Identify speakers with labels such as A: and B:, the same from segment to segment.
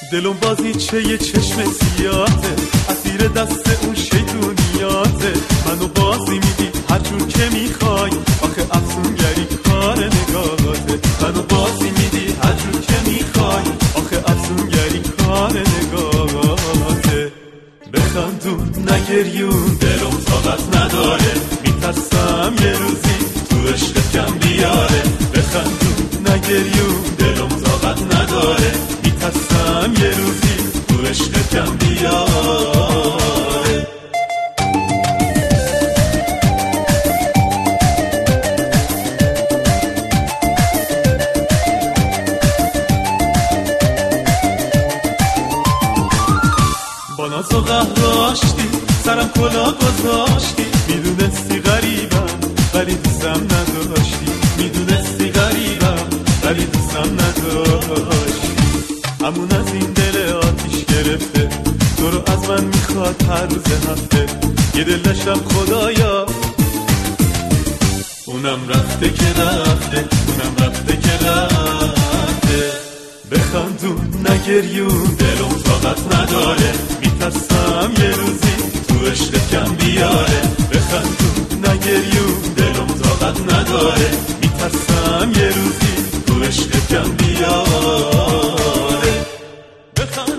A: دلم بازیچه یه چشم سیاته، اسیر دست اون شیطونیاته. منو بازی میدی هر جور که میخوای، آخه افسونگری کار نگاهاته. منو بازی میدی هر جور که میخوای، آخه افسونگری کار نگاهاته. بخندون نگریون دلم طاقت نداره، میترسم یه روزی تو عشقت کم بیاره. بخندون نگریون دلم طاقت نداره، میترسم یه روزی تو عشقت کم بیاره. با ناز و قهراشتی سرم کلا گذاشتی، میدونستی غریبم ولی دوستم نداشتی. میدونستی غریبم ولی دوستم نداشتی. همون از این دل آتیش گرفته، تو رو از من میخواد هر روز هفته. یه دل داشتم خدایا، اونم رفته که رفته، اونم رفته که رفته. بخندون نگریون دلم طاقت نداره، میترسم یه روزی تو عشقت کم بیاره. بخندون نگریون دلم طاقت نداره، میترسم یه روزی تو عشقت کم بیاره. بخندون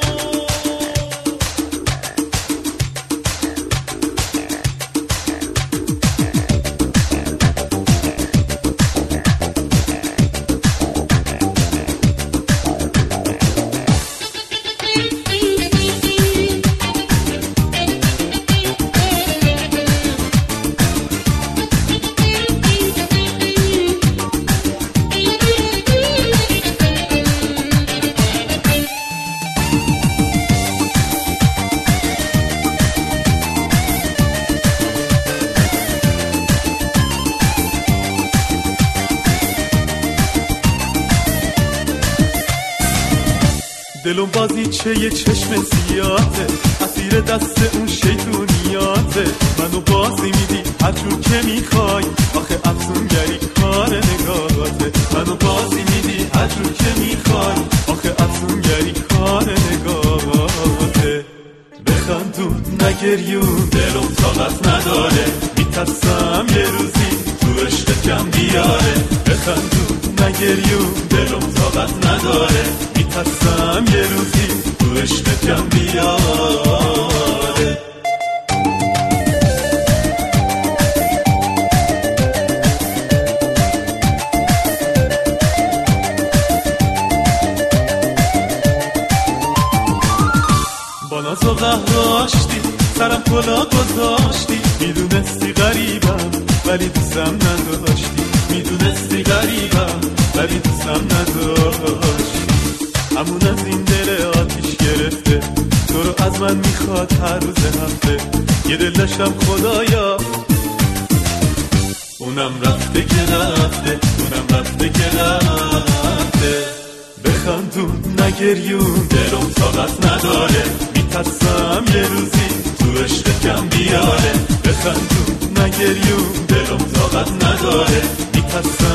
A: دلم بازیچه یه چشم سیاته، اسیر دست اون شیطونیاته. منو بازی میدی هر جور که میخوای، آخه افسونگری کار نگاهاته. منو بازی میدی هر جور که میخوای، آخه افسونگری کار نگاهاته. بخندون نگریون دلم طاقت نداره، میترسم یه روزی تو عشقت کم بیاره. بخندون نگریون دلم طاقت نداره، میترسم یه روزی تو عشقت کم بیاره. با ناز و قهراشتی سرم کلا گذاشتی، میدونستی غریبم ولی دوستم نداشتی. میدونستی غریبم ولی دوستم نداشتی. همون از این دل آتیش گرفته، تو رو از من میخواد هر روز هفته. یه دل داشتم خدایا، اونم رفته که رفته، اونم رفته که رفته. بخندون نگریون دلم طاقت نداره، میترسم یه روزی تو عشقت کم بیاره. بخندون نگریون دلم طاقت نداره، میترسم